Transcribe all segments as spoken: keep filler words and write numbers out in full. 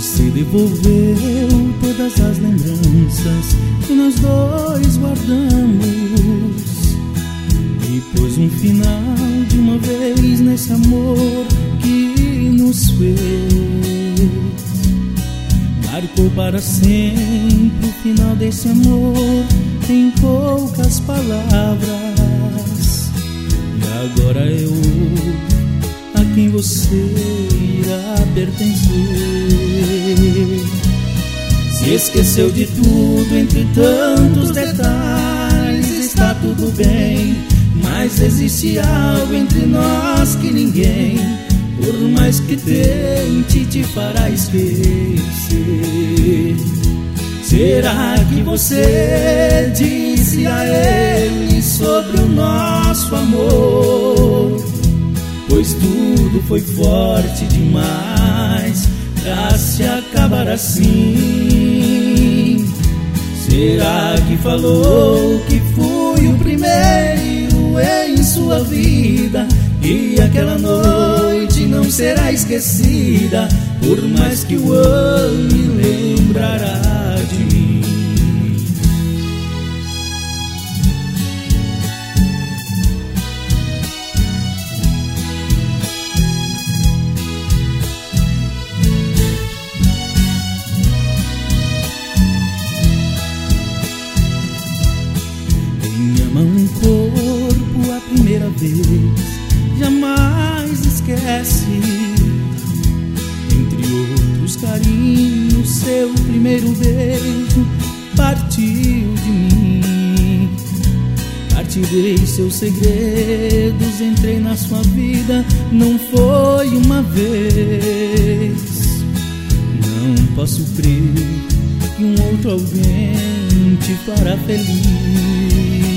Você devolveu todas as lembranças que nós dois guardamos e pôs um final de uma vez nesse amor que nos fez. Marcou para sempre o final desse amor em poucas palavras. E agora eu, a quem você irá pertencer? Se esqueceu de tudo entre tantos detalhes, está tudo bem, mas existe algo entre nós que ninguém, por mais que tente, te fará esquecer. Será que você disse a ele sobre o nosso amor? Pois tudo foi forte demais pra se acabar assim. Será que falou que fui o primeiro em sua vida e aquela noite não será esquecida, por mais que o ame, lembrará de mim? Um corpo a primeira vez jamais esquece. Entre outros carinhos, seu primeiro beijo partiu de mim. Partilhei seus segredos, entrei na sua vida, não foi uma vez. Não posso crer que um outro alguém te fará feliz.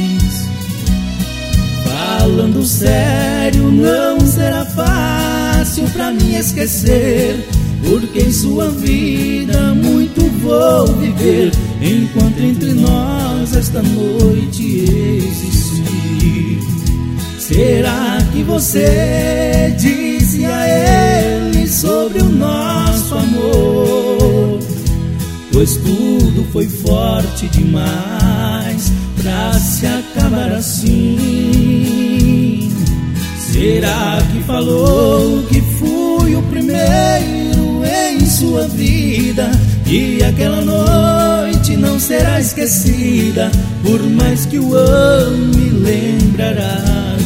Falando sério, não será fácil pra mim esquecer, porque em sua vida muito vou viver, enquanto entre nós esta noite existir. Será que você disse a ele sobre o nosso amor? Pois tudo foi forte demais pra se acabar assim. Será que falou que fui o primeiro em sua vida e aquela noite não será esquecida, por mais que o ame, lembrará